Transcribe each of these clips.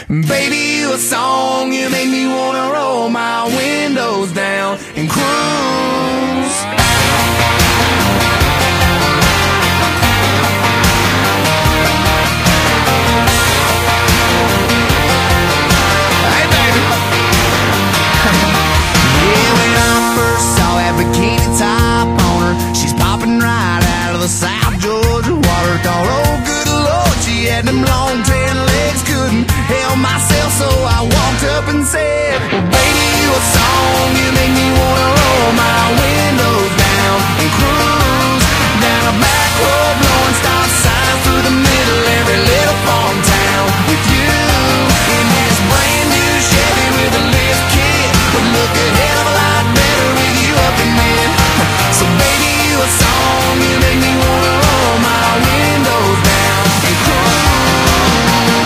Baby, you a song, you make me wanna roll my windows down and cruise. Hey, baby. Yeah, when I first saw that bikini top on her, she's popping right out of the South Georgia water. Thought, oh, good Lord, she had them long tan legs, couldn't help myself, so I walked up and said, well, baby, you a song, you make me wanna roll my windows down and cruise down a back road, blowing stop signs through the middle of every little farm town with you in this brand new Chevy with a lift kit. Would look a hell of a lot better with you up in it. So baby, you a song, you make me wanna roll my windows down and cruise.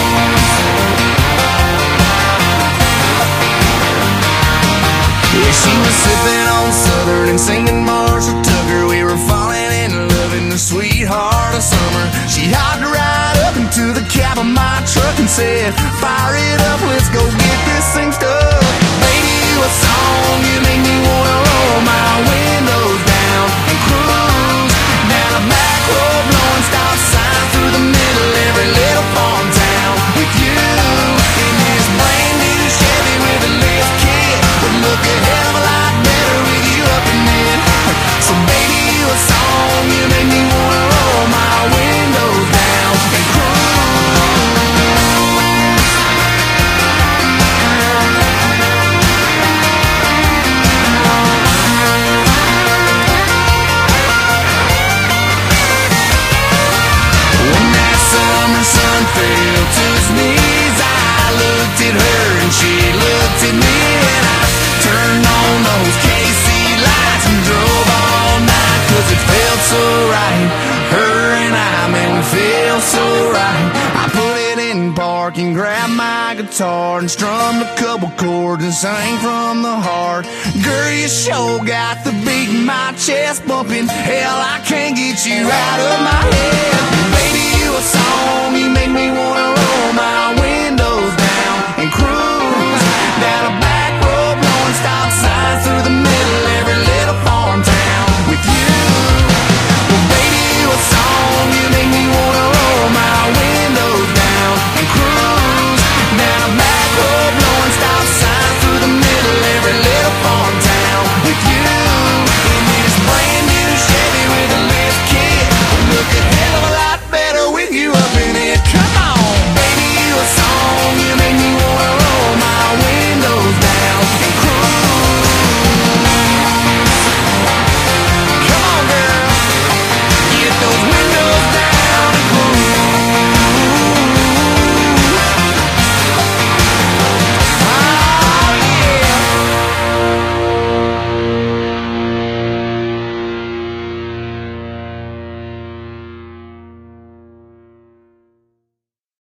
Yeah, she was sipping on Southern and singing Marshall Tucker. We were falling in love in the sweetheart of summer. She hopped right up into the cab of my truck and said, fire it up, let's go get this thing stuck. Baby, you a song, you make me wanna roll my windows down and cruise down a back road, blowing stop signs through the middle of every little farm town with you in this brand new Chevy with a lift kit. Would look a hell of a lot better with you up in it. So baby, you a song, you make me wanna roll my windows down and cruise. When that summer sun fell to his knees, I looked at her and she looked at me, and I turned on those KC lights and drove all night, 'cause it felt so right. Her and I, man, we feel so right. I put it in park and grabbed my guitar and strummed a couple chords and sang from the heart. Girl, you sure got the beat in my chest bumping. Hell, I can't get you out of my head. Baby, you a song, you make me wanna roll